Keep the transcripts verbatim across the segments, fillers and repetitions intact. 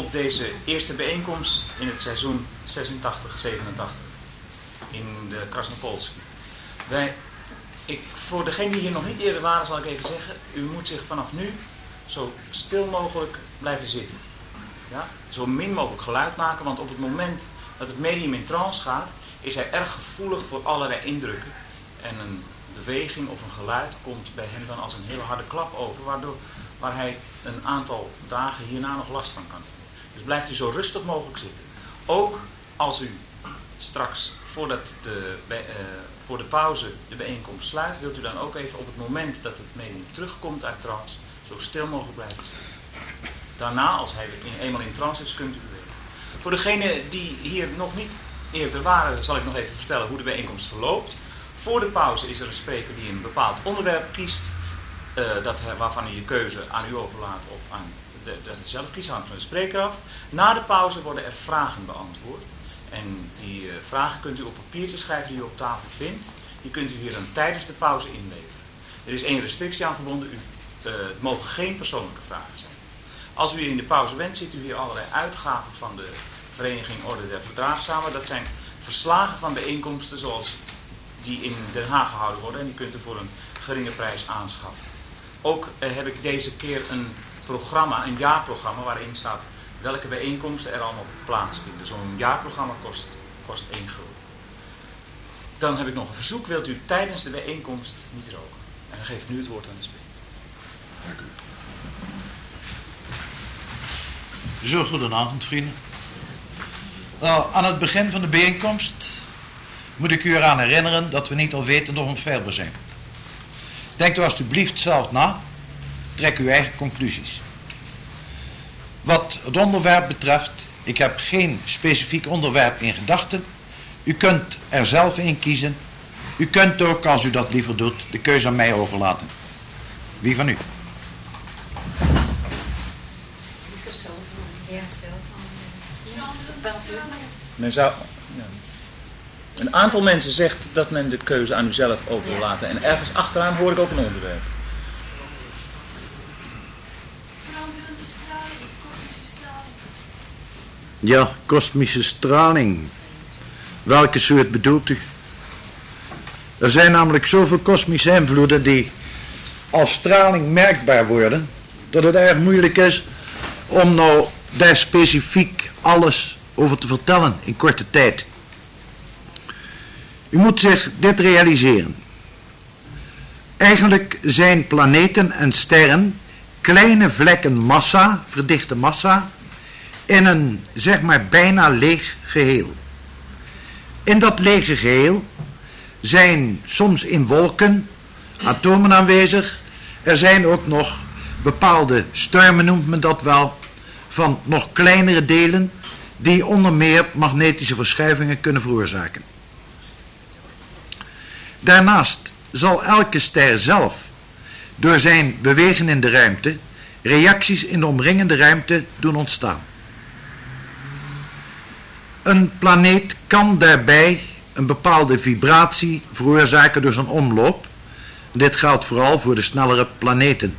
op deze eerste bijeenkomst in het seizoen zesentachtig zevenentachtig in de Krasnopolski. Wij, ik, voor degenen die hier nog niet eerder waren zal ik even zeggen, u moet zich vanaf nu zo stil mogelijk blijven zitten. Ja? Zo min mogelijk geluid maken, want op het moment dat het medium in trance gaat, is hij erg gevoelig voor allerlei indrukken. En een beweging of een geluid komt bij hem dan als een hele harde klap over, waardoor, waar hij een aantal dagen hierna nog last van kan hebben. Dus blijft u zo rustig mogelijk zitten. Ook als u straks, voordat de, bij, uh, voor de pauze de bijeenkomst sluit, wilt u dan ook even op het moment dat het medium terugkomt uit trance, zo stil mogelijk blijven zitten. Daarna, als hij in, eenmaal in trance is, kunt u bewegen. Voor degenen die hier nog niet eerder waren, zal ik nog even vertellen hoe de bijeenkomst verloopt. Voor de pauze is er een spreker die een bepaald onderwerp kiest, uh, dat, waarvan hij je keuze aan u overlaat of aan de, dat hij zelf kiest, hangt van de spreker af. Na de pauze worden er vragen beantwoord. En die uh, vragen kunt u op papiertje schrijven die u op tafel vindt. Die kunt u hier dan tijdens de pauze inleveren. Er is één restrictie aan verbonden. U, uh, het mogen geen persoonlijke vragen zijn. Als u hier in de pauze bent, ziet u hier allerlei uitgaven van de Vereniging Orde der Verdraagzamen. Dat zijn verslagen van bijeenkomsten zoals die in Den Haag gehouden worden. En die kunt u voor een geringe prijs aanschaffen. Ook uh, heb ik deze keer een programma, een jaarprogramma, waarin staat welke bijeenkomsten er allemaal plaatsvinden. Zo'n jaarprogramma kost, kost één gulden. Dan heb ik nog een verzoek. Wilt u tijdens de bijeenkomst niet roken? En dan geef ik nu het woord aan de spreker. Dank u. Zo, goedenavond vrienden. Nou, aan het begin van de bijeenkomst moet ik u eraan herinneren dat we niet alwetend of onfeilbaar zijn. Denk er alstublieft zelf na, trek uw eigen conclusies. Wat het onderwerp betreft, ik heb geen specifiek onderwerp in gedachten. U kunt er zelf in kiezen. U kunt ook, als u dat liever doet, de keuze aan mij overlaten. Wie van u? Ja, zelf. Men zou, ja. Een aantal mensen zegt dat men de keuze aan u zelf over wil laten. En ergens achteraan hoor ik ook een onderwerp. Veranderende straling, kosmische straling. Ja, kosmische straling. Welke soort bedoelt u? Er zijn namelijk zoveel kosmische invloeden die als straling merkbaar worden, dat het erg moeilijk is om nou daar specifiek alles over te vertellen in korte tijd. U moet zich dit realiseren. Eigenlijk zijn planeten en sterren kleine vlekken massa, verdichte massa, in een zeg maar bijna leeg geheel. In dat lege geheel zijn soms in wolken atomen aanwezig. Er zijn ook nog bepaalde stormen, noemt men dat wel, van nog kleinere delen die onder meer magnetische verschuivingen kunnen veroorzaken. Daarnaast zal elke ster zelf door zijn bewegen in de ruimte reacties in de omringende ruimte doen ontstaan. Een planeet kan daarbij een bepaalde vibratie veroorzaken door zijn omloop. Dit geldt vooral voor de snellere planeten.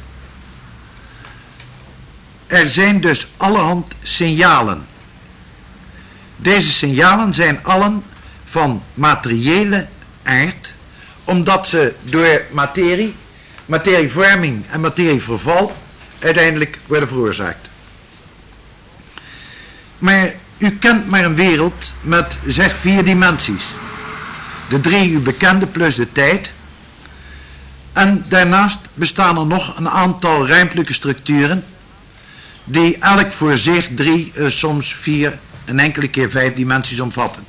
Er zijn dus allerhand signalen. Deze signalen zijn allen van materiële aard, omdat ze door materie, materievorming en materieverval uiteindelijk worden veroorzaakt. Maar u kent maar een wereld met zeg vier dimensies. De drie u bekende plus de tijd. En daarnaast bestaan er nog een aantal ruimtelijke structuren die elk voor zich drie, uh, soms vier en enkele keer vijf dimensies omvatten.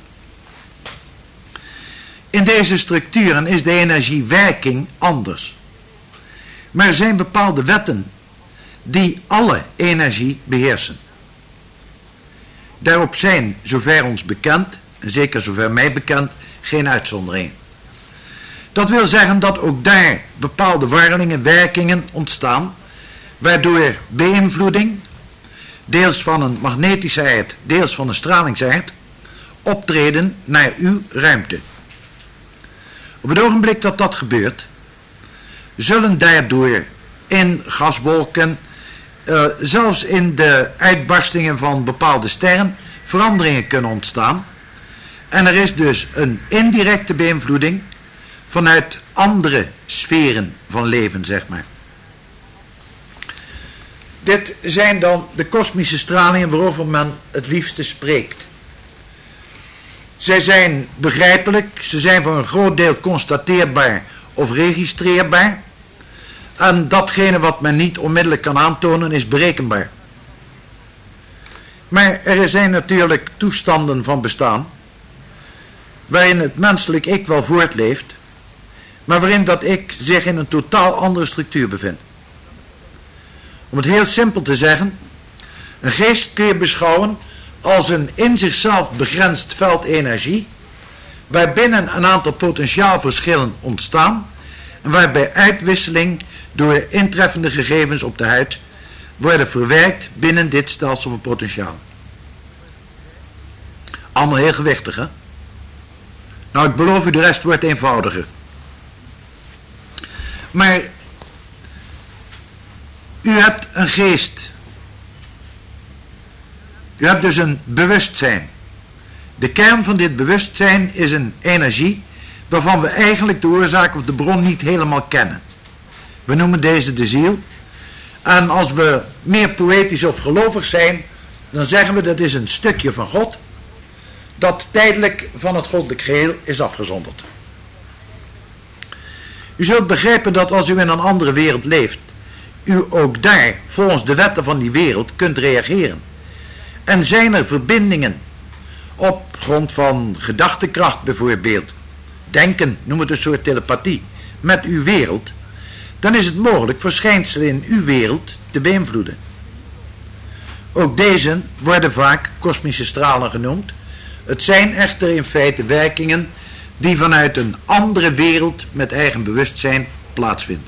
In deze structuren is de energiewerking anders. Maar er zijn bepaalde wetten die alle energie beheersen. Daarop zijn, zover ons bekend, en zeker zover mij bekend, geen uitzonderingen. Dat wil zeggen dat ook daar bepaalde warrelingen, werkingen ontstaan, waardoor beïnvloeding, deels van een magnetische aard, deels van een stralingsaard, optreden naar uw ruimte. Op het ogenblik dat dat gebeurt, zullen daardoor in gaswolken, uh, zelfs in de uitbarstingen van bepaalde sterren veranderingen kunnen ontstaan. En er is dus een indirecte beïnvloeding vanuit andere sferen van leven, zeg maar. Dit zijn dan de kosmische stralingen waarover men het liefste spreekt. Zij zijn begrijpelijk, ze zijn voor een groot deel constateerbaar of registreerbaar. En datgene wat men niet onmiddellijk kan aantonen is berekenbaar. Maar er zijn natuurlijk toestanden van bestaan waarin het menselijk ik wel voortleeft, maar waarin dat ik zich in een totaal andere structuur bevindt. Om het heel simpel te zeggen, een geest kun je beschouwen als een in zichzelf begrensd veld energie, waarbinnen een aantal potentiaalverschillen ontstaan en waarbij uitwisseling door intreffende gegevens op de huid worden verwerkt binnen dit stelsel van potentiaal. Allemaal heel gewichtig, hè? Nou, ik beloof u, de rest wordt eenvoudiger. Maar u hebt een geest. U hebt dus een bewustzijn. De kern van dit bewustzijn is een energie waarvan we eigenlijk de oorzaak of de bron niet helemaal kennen. We noemen deze de ziel. En als we meer poëtisch of gelovig zijn, dan zeggen we dat is een stukje van God dat tijdelijk van het goddelijk geheel is afgezonderd. U zult begrijpen dat als u in een andere wereld leeft, u ook daar volgens de wetten van die wereld kunt reageren. En zijn er verbindingen op grond van gedachtekracht bijvoorbeeld, denken, noem het een soort telepathie, met uw wereld, dan is het mogelijk verschijnselen in uw wereld te beïnvloeden. Ook deze worden vaak kosmische stralen genoemd. Het zijn echter in feite werkingen die vanuit een andere wereld met eigen bewustzijn plaatsvinden.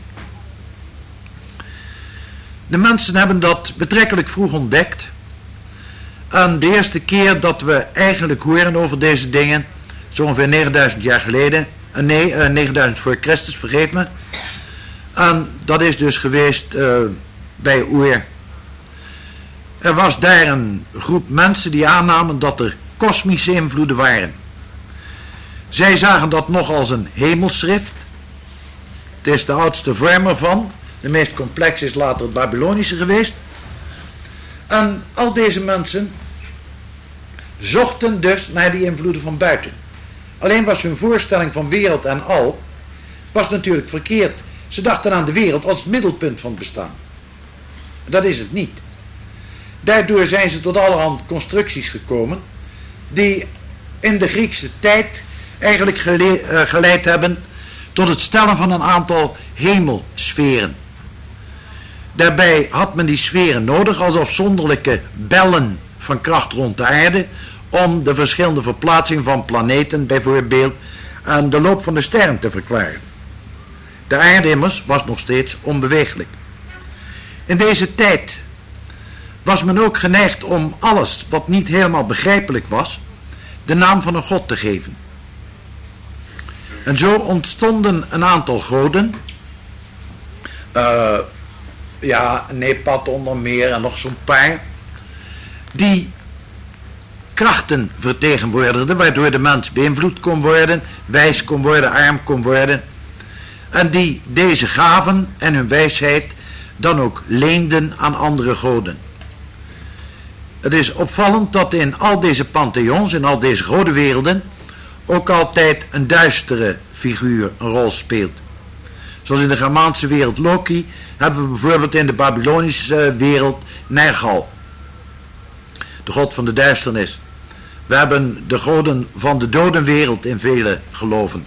De mensen hebben dat betrekkelijk vroeg ontdekt. En de eerste keer dat we eigenlijk horen over deze dingen, zo ongeveer negenduizend jaar geleden, uh, nee, uh, negenduizend voor Christus, vergeef me. En dat is dus geweest uh, bij Oer. Er was daar een groep mensen die aannamen dat er kosmische invloeden waren. Zij zagen dat nog als een hemelschrift. Het is de oudste vorm ervan. De meest complex is later het Babylonische geweest. En al deze mensen zochten dus naar die invloeden van buiten. Alleen was hun voorstelling van wereld en al was natuurlijk verkeerd. Ze dachten aan de wereld als het middelpunt van het bestaan. Dat is het niet. Daardoor zijn ze tot allerhand constructies gekomen die in de Griekse tijd eigenlijk gele- uh, geleid hebben tot het stellen van een aantal hemelsferen. Daarbij had men die sferen nodig als afzonderlijke bellen van kracht rond de aarde om de verschillende verplaatsingen van planeten bijvoorbeeld aan de loop van de sterren te verklaren. De aarde immers was nog steeds onbeweeglijk. In deze tijd was men ook geneigd om alles wat niet helemaal begrijpelijk was de naam van een god te geven. En zo ontstonden een aantal goden, uh, ja, Nepat onder meer en nog zo'n paar, die krachten vertegenwoordigden, waardoor de mens beïnvloed kon worden, wijs kon worden, arm kon worden, en die deze gaven en hun wijsheid dan ook leenden aan andere goden. Het is opvallend dat in al deze pantheons, in al deze godenwerelden, ook altijd een duistere figuur een rol speelt. Zoals in de Germaanse wereld Loki, hebben we bijvoorbeeld in de Babylonische wereld Nergal, de god van de duisternis. We hebben de goden van de dodenwereld in vele geloven.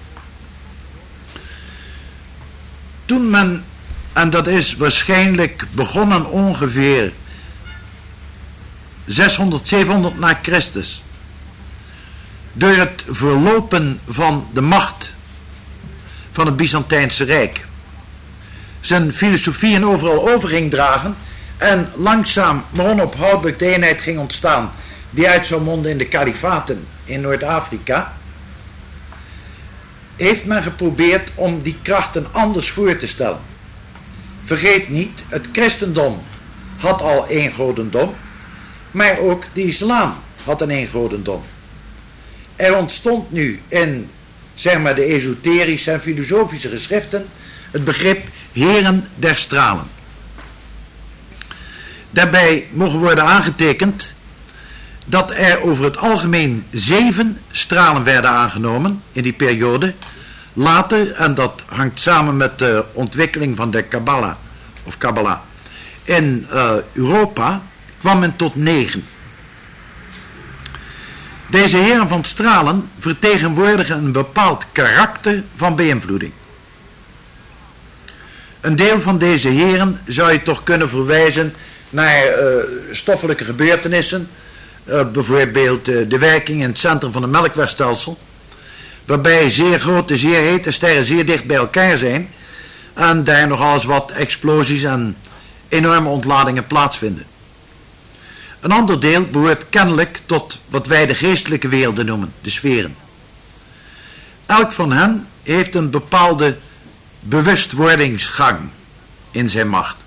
Toen men, en dat is waarschijnlijk begonnen ongeveer zeshonderd, zevenhonderd na Christus, door het verlopen van de macht van het Byzantijnse Rijk, zijn filosofieën overal over ging dragen en langzaam maar onophoudelijk de eenheid ging ontstaan die uit zou monden in de kalifaten in Noord-Afrika, heeft men geprobeerd om die krachten anders voor te stellen. Vergeet niet, het christendom had al één godendom, maar ook de islam had een één godendom. Er ontstond nu in, zeg maar, de esoterische en filosofische geschriften het begrip heren der stralen. Daarbij mogen worden aangetekend dat er over het algemeen zeven stralen werden aangenomen in die periode. Later, en dat hangt samen met de ontwikkeling van de Kabbalah, of Kabbalah, in uh, Europa, kwam men tot negen. Deze heren van stralen vertegenwoordigen een bepaald karakter van beïnvloeding. Een deel van deze heren zou je toch kunnen verwijzen naar uh, stoffelijke gebeurtenissen, uh, bijvoorbeeld uh, de werking in het centrum van het melkwegstelsel, waarbij zeer grote, zeer hete sterren zeer dicht bij elkaar zijn en daar nogal eens wat explosies en enorme ontladingen plaatsvinden. Een ander deel behoort kennelijk tot wat wij de geestelijke werelden noemen, de sferen. Elk van hen heeft een bepaalde bewustwordingsgang in zijn macht.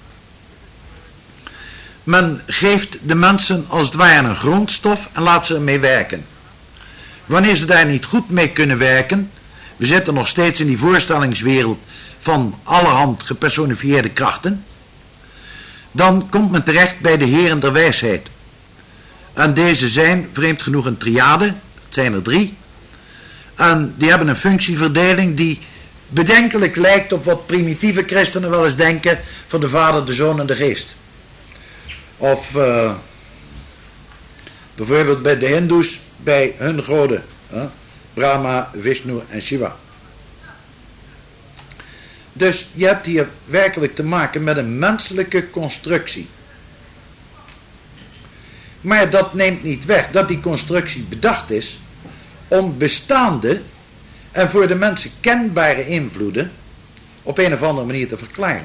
Men geeft de mensen als het ware een grondstof en laat ze ermee werken. Wanneer ze daar niet goed mee kunnen werken, we zitten nog steeds in die voorstellingswereld van allerhand gepersonifieerde krachten, dan komt men terecht bij de heren der wijsheid. En deze zijn, vreemd genoeg, een triade, het zijn er drie, en die hebben een functieverdeling die bedenkelijk lijkt op wat primitieve christenen wel eens denken van de Vader, de Zoon en de Geest. Of uh, bijvoorbeeld bij de Hindoes, bij hun goden, uh, Brahma, Vishnu en Shiva. Dus je hebt hier werkelijk te maken met een menselijke constructie. Maar dat neemt niet weg dat die constructie bedacht is om bestaande en voor de mensen kenbare invloeden op een of andere manier te verklaren.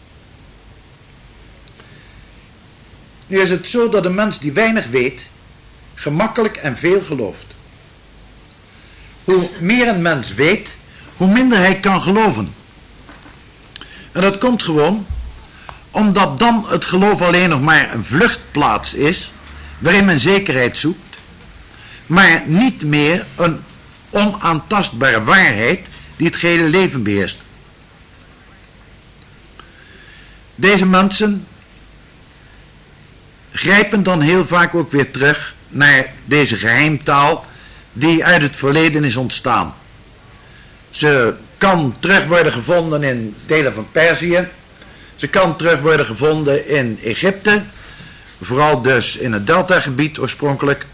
Nu is het zo dat een mens die weinig weet, gemakkelijk en veel gelooft. Hoe meer een mens weet, hoe minder hij kan geloven. En dat komt gewoon omdat dan het geloof alleen nog maar een vluchtplaats is, waarin men zekerheid zoekt, maar niet meer een onaantastbare waarheid die het gehele leven beheerst. Deze mensen grijpen dan heel vaak ook weer terug naar deze geheimtaal die uit het verleden is ontstaan. Ze kan terug worden gevonden in delen van Perzië. Ze kan terug worden gevonden in Egypte. Vooral dus in het deltagebied oorspronkelijk.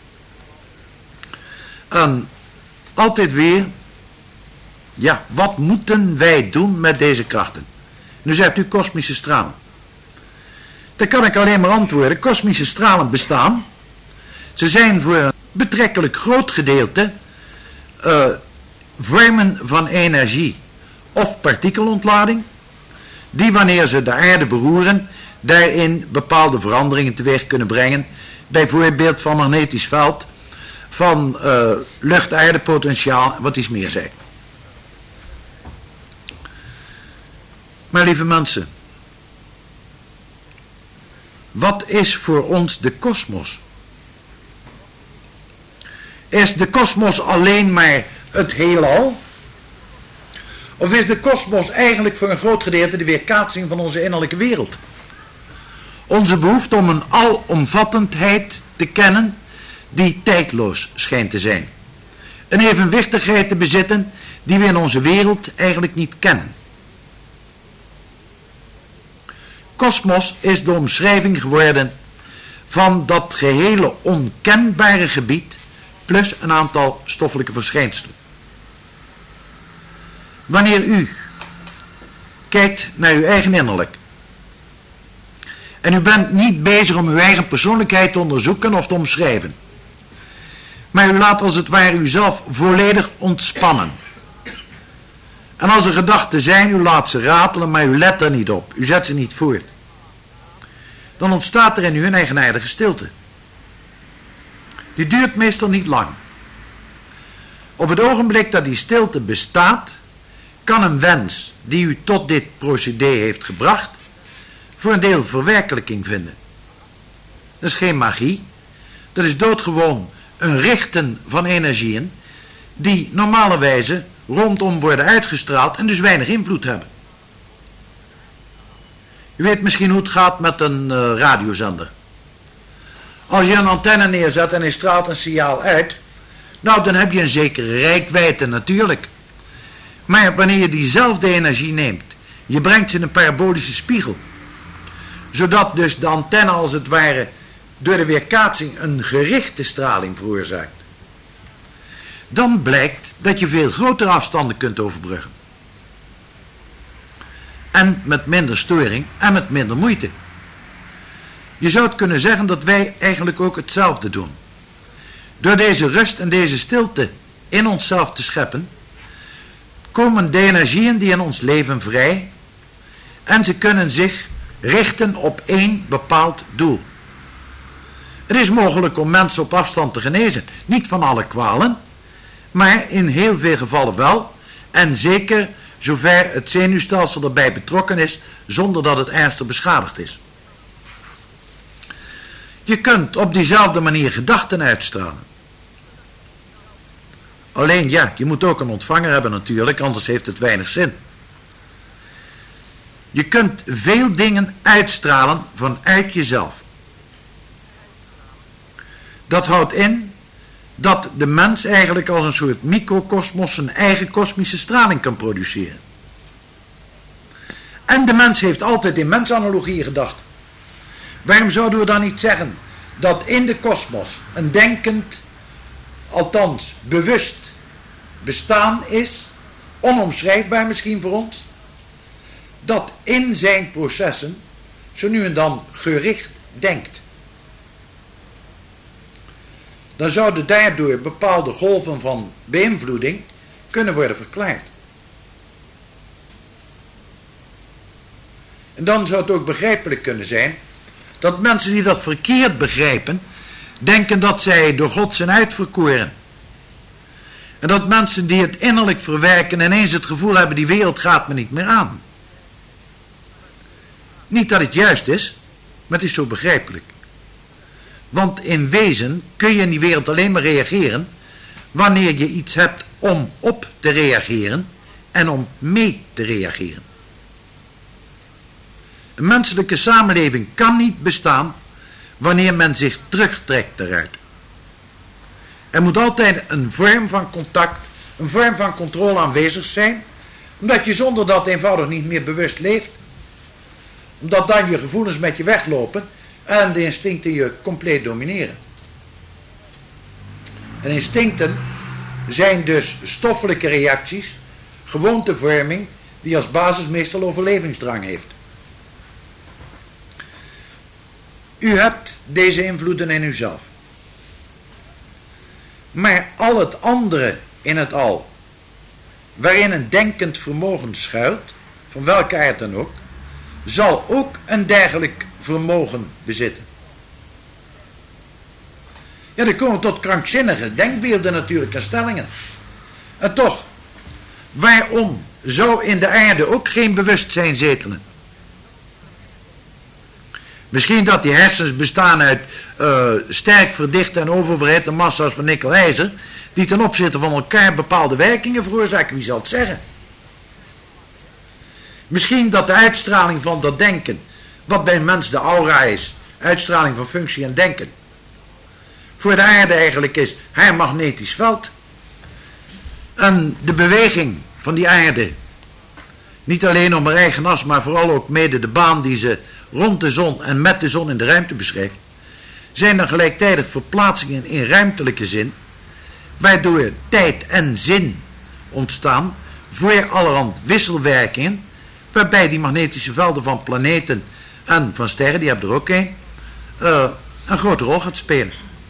En altijd weer, ja, wat moeten wij doen met deze krachten? Nu zegt u kosmische stralen. Dan kan ik alleen maar antwoorden, kosmische stralen bestaan. Ze zijn voor een betrekkelijk groot gedeelte uh, vormen van energie of partikelontlading, die wanneer ze de aarde beroeren, daarin bepaalde veranderingen teweeg kunnen brengen, bijvoorbeeld van magnetisch veld, van uh, lucht-aardepotentiaal en wat iets meer zijn. Maar lieve mensen, wat is voor ons de kosmos? Is de kosmos alleen maar het heelal? Of is de kosmos eigenlijk voor een groot gedeelte de weerkaatsing van onze innerlijke wereld? Onze behoefte om een alomvattendheid te kennen die tijdloos schijnt te zijn. Een evenwichtigheid te bezitten die we in onze wereld eigenlijk niet kennen. Kosmos is de omschrijving geworden van dat gehele onkenbare gebied plus een aantal stoffelijke verschijnselen. Wanneer u kijkt naar uw eigen innerlijk en u bent niet bezig om uw eigen persoonlijkheid te onderzoeken of te omschrijven, maar u laat als het ware uzelf volledig ontspannen. En als er gedachten zijn, u laat ze ratelen, maar u let er niet op, u zet ze niet voort. Dan ontstaat er in u een eigenaardige stilte. Die duurt meestal niet lang. Op het ogenblik dat die stilte bestaat, kan een wens die u tot dit procedé heeft gebracht, voor een deel verwerkelijking vinden. Dat is geen magie. Dat is doodgewoon een richten van energieën die normalerwijze rondom worden uitgestraald en dus weinig invloed hebben. U weet misschien hoe het gaat met een uh, radiozender. Als je een antenne neerzet en hij straalt een signaal uit, nou dan heb je een zekere reikwijdte natuurlijk. Maar wanneer je diezelfde energie neemt, je brengt ze in een parabolische spiegel, zodat dus de antenne als het ware door de weerkaatsing een gerichte straling veroorzaakt, dan blijkt dat je veel grotere afstanden kunt overbruggen. En met minder storing en met minder moeite. Je zou het kunnen zeggen dat wij eigenlijk ook hetzelfde doen. Door deze rust en deze stilte in onszelf te scheppen, komen de energieën die in ons leven vrij en ze kunnen zich richten op één bepaald doel. Het is mogelijk om mensen op afstand te genezen, niet van alle kwalen, maar in heel veel gevallen wel, en zeker zover het zenuwstelsel erbij betrokken is, zonder dat het ernstig beschadigd is. Je kunt op diezelfde manier gedachten uitstralen. Alleen ja, je moet ook een ontvanger hebben natuurlijk, anders heeft het weinig zin. Je kunt veel dingen uitstralen vanuit jezelf. Dat houdt in dat de mens eigenlijk als een soort microkosmos zijn eigen kosmische straling kan produceren. En de mens heeft altijd in mensanalogieën gedacht. Waarom zouden we dan niet zeggen dat in de kosmos een denkend, althans bewust bestaan is, onomschrijfbaar misschien voor ons, dat in zijn processen zo nu en dan gericht denkt. Dan zouden daardoor bepaalde golven van beïnvloeding kunnen worden verklaard. En dan zou het ook begrijpelijk kunnen zijn dat mensen die dat verkeerd begrijpen, denken dat zij door God zijn uitverkoren. En dat mensen die het innerlijk verwerken ineens het gevoel hebben, die wereld gaat me niet meer aan. Niet dat het juist is, maar het is zo begrijpelijk. Want in wezen kun je in die wereld alleen maar reageren wanneer je iets hebt om op te reageren en om mee te reageren. Een menselijke samenleving kan niet bestaan wanneer men zich terugtrekt daaruit. Er moet altijd een vorm van contact, een vorm van controle aanwezig zijn, omdat je zonder dat eenvoudig niet meer bewust leeft. Omdat dan je gevoelens met je weglopen en de instincten je compleet domineren. En instincten zijn dus stoffelijke reacties, gewoontevorming, die als basis meestal overlevingsdrang heeft. U hebt deze invloeden in uzelf. Maar al het andere in het al, waarin een denkend vermogen schuilt, van welke aard dan ook, zal ook een dergelijk vermogen bezitten. Ja, dan komen we tot krankzinnige denkbeelden natuurlijk en stellingen. En toch, waarom zou in de aarde ook geen bewustzijn zetelen? Misschien dat die hersens bestaan uit uh, sterk verdichte en oververhitte massa's van nikkel-ijzer, die ten opzichte van elkaar bepaalde werkingen veroorzaken, wie zal het zeggen? Misschien dat de uitstraling van dat denken, wat bij een mens de aura is, uitstraling van functie en denken, voor de aarde eigenlijk is haar magnetisch veld. En de beweging van die aarde, niet alleen om haar eigen as, maar vooral ook mede de baan die ze rond de zon en met de zon in de ruimte beschrijft, zijn er gelijktijdig verplaatsingen in ruimtelijke zin, waardoor tijd en zin ontstaan voor allerhand wisselwerkingen, waarbij die magnetische velden van planeten en van sterren, die hebben er ook een, uh, een grote rol gaat spelen.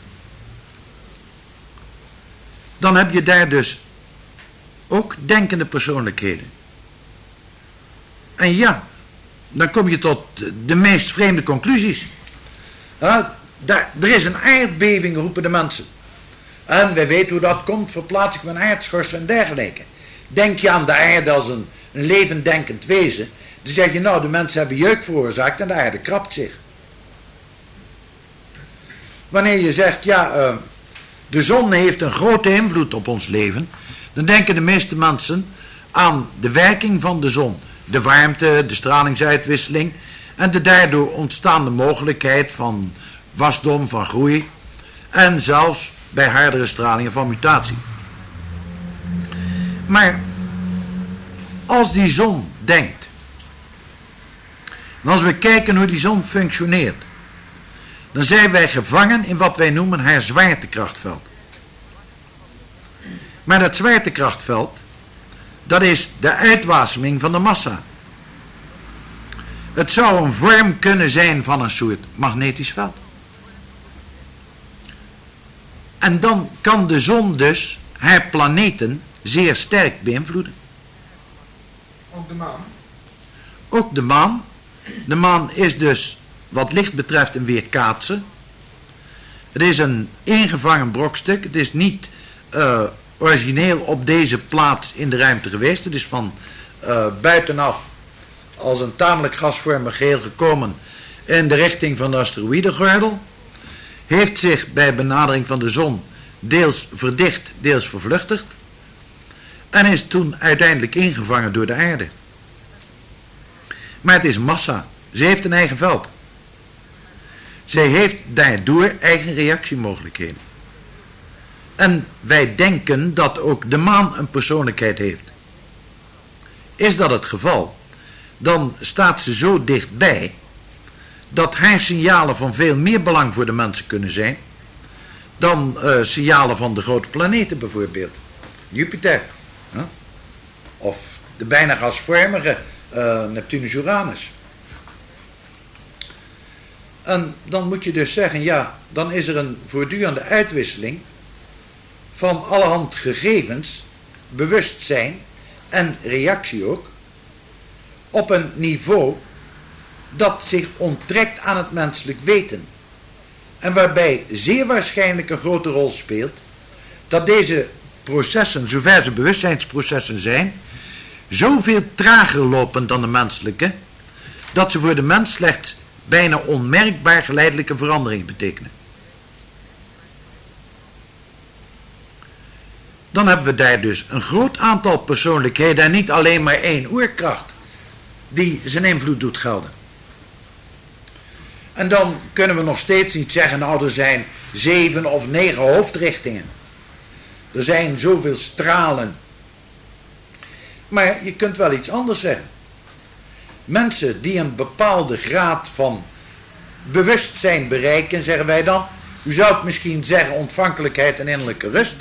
Dan heb je daar dus ook denkende persoonlijkheden. En ja, dan kom je tot de meest vreemde conclusies. Uh, daar, er is een aardbeving, roepen de mensen. En wij weten hoe dat komt, verplaatsing van aardschorsen en dergelijke. Denk je aan de aarde als een, een levend denkend wezen, Dan zeg je, nou, de mensen hebben jeuk veroorzaakt en de aarde krabt zich. Wanneer je zegt, ja, uh, de zon heeft een grote invloed op ons leven, dan denken de meeste mensen aan de werking van de zon. De warmte, de stralingsuitwisseling en de daardoor ontstaande mogelijkheid van wasdom, van groei en zelfs bij hardere stralingen van mutatie. Maar als die zon denkt, en als we kijken hoe die zon functioneert, dan zijn wij gevangen in wat wij noemen haar zwaartekrachtveld. Maar dat zwaartekrachtveld, dat is de uitwaseming van de massa. Het zou een vorm kunnen zijn van een soort magnetisch veld. En dan kan de zon dus haar planeten zeer sterk beïnvloeden. Ook de maan? Ook de maan. De maan is dus wat licht betreft een weerkaatser. Het is een ingevangen brokstuk. Het is niet uh, origineel op deze plaats in de ruimte geweest. Het is van uh, buitenaf als een tamelijk gasvormig geheel gekomen in de richting van de asteroïdengordel. Heeft zich bij benadering van de zon deels verdicht, deels vervluchtigd. En is toen uiteindelijk ingevangen door de aarde. Maar het is massa. Ze heeft een eigen veld. Zij heeft daardoor eigen reactiemogelijkheden. En wij denken dat ook de maan een persoonlijkheid heeft. Is dat het geval, dan staat ze zo dichtbij dat haar signalen van veel meer belang voor de mensen kunnen zijn dan uh, signalen van de grote planeten bijvoorbeeld. Jupiter. Huh? Of de bijna gasvormige uh, Neptunus-Uranus. En dan moet je dus zeggen, ja, dan is er een voortdurende uitwisseling van allerhand gegevens, bewustzijn en reactie ook, op een niveau dat zich onttrekt aan het menselijk weten. En waarbij zeer waarschijnlijk een grote rol speelt dat deze processen, zover ze bewustzijnsprocessen zijn, zoveel trager lopen dan de menselijke, dat ze voor de mens slechts bijna onmerkbaar geleidelijke veranderingen betekenen. Dan hebben we daar dus een groot aantal persoonlijkheden en niet alleen maar één oerkracht die zijn invloed doet gelden. En dan kunnen we nog steeds niet zeggen, nou er zijn zeven of negen hoofdrichtingen. Er zijn zoveel stralen. Maar je kunt wel iets anders zeggen. Mensen die een bepaalde graad van bewustzijn bereiken, zeggen wij dan, u zou het misschien zeggen ontvankelijkheid en innerlijke rust,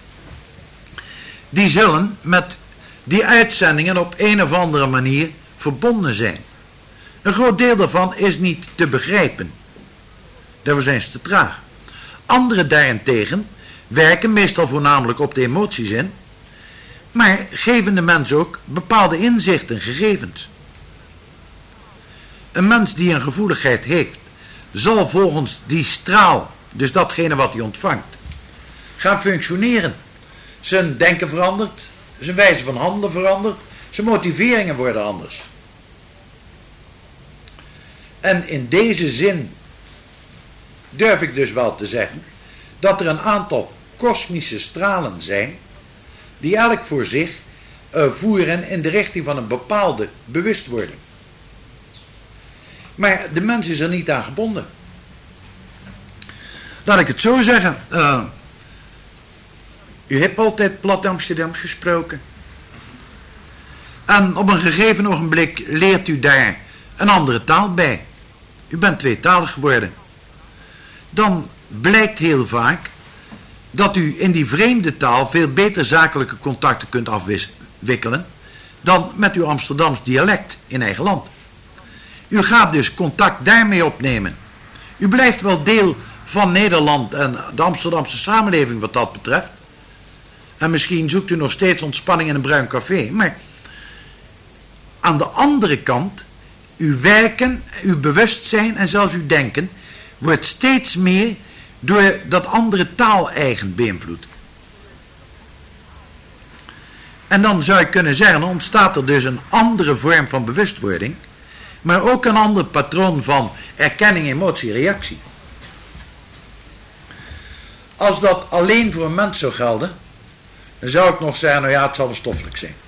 die zullen met die uitzendingen op een of andere manier verbonden zijn. Een groot deel daarvan is niet te begrijpen. Daarvoor zijn ze te traag. Anderen daarentegen werken meestal voornamelijk op de emoties in, maar geven de mens ook bepaalde inzichten, gegevens. Een mens die een gevoeligheid heeft, zal volgens die straal, dus datgene wat hij ontvangt, gaan functioneren. Zijn denken verandert, zijn wijze van handelen verandert, zijn motiveringen worden anders. En in deze zin durf ik dus wel te zeggen dat er een aantal kosmische stralen zijn die elk voor zich uh, voeren in de richting van een bepaalde bewustwording. Maar de mens is er niet aan gebonden. Laat ik het zo zeggen. Uh, u hebt altijd plat Amsterdams gesproken. En op een gegeven ogenblik leert u daar een andere taal bij. U bent tweetalig geworden. Dan blijkt heel vaak dat u in die vreemde taal veel beter zakelijke contacten kunt afwikkelen dan met uw Amsterdams dialect in eigen land. U gaat dus contact daarmee opnemen. U blijft wel deel van Nederland en de Amsterdamse samenleving wat dat betreft. En misschien zoekt u nog steeds ontspanning in een bruin café. Maar aan de andere kant, uw werken, uw bewustzijn en zelfs uw denken wordt steeds meer door dat andere taaleigen beïnvloed. En dan zou je kunnen zeggen, dan ontstaat er dus een andere vorm van bewustwording, maar ook een ander patroon van erkenning, emotie, reactie. Als dat alleen voor een mens zou gelden, dan zou ik nog zeggen, nou ja, het zal wel stoffelijk zijn.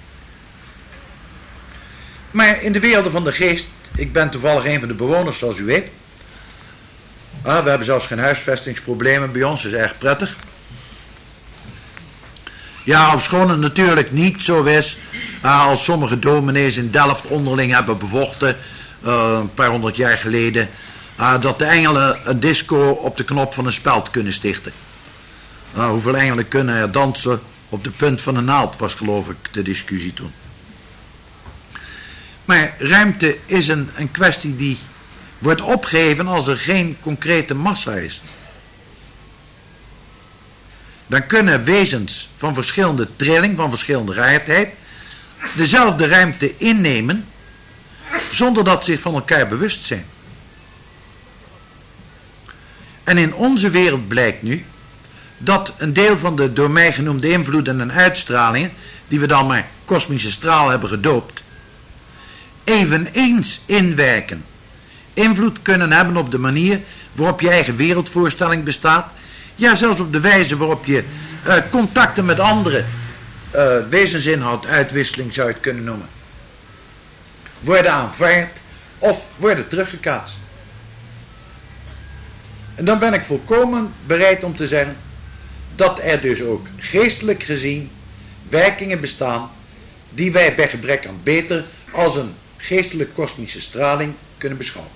Maar in de wereld van de geest, ik ben toevallig een van de bewoners zoals u weet. Ah, we hebben zelfs geen huisvestingsproblemen bij ons, dat is erg prettig. Ja, ofschoon het natuurlijk niet zo is uh, als sommige dominees in Delft onderling hebben bevochten, uh, een paar honderd jaar geleden, uh, dat de engelen een disco op de knop van een speld kunnen stichten. Uh, hoeveel engelen kunnen er dansen op de punt van een naald, was geloof ik de discussie toen. Maar ruimte is een, een kwestie die wordt opgeheven als er geen concrete massa is. Dan kunnen wezens van verschillende trilling, van verschillende geaardheid, dezelfde ruimte innemen, zonder dat ze zich van elkaar bewust zijn. En in onze wereld blijkt nu, dat een deel van de door mij genoemde invloeden en uitstralingen, die we dan maar kosmische straal hebben gedoopt, eveneens inwerken, invloed kunnen hebben op de manier waarop je eigen wereldvoorstelling bestaat, ja zelfs op de wijze waarop je uh, contacten met anderen, uh, wezensinhoud, uitwisseling zou je het kunnen noemen, worden aanvaard of worden teruggekaatst. En dan ben ik volkomen bereid om te zeggen dat er dus ook geestelijk gezien werkingen bestaan die wij bij gebrek aan beter als een geestelijk kosmische straling kunnen beschouwen.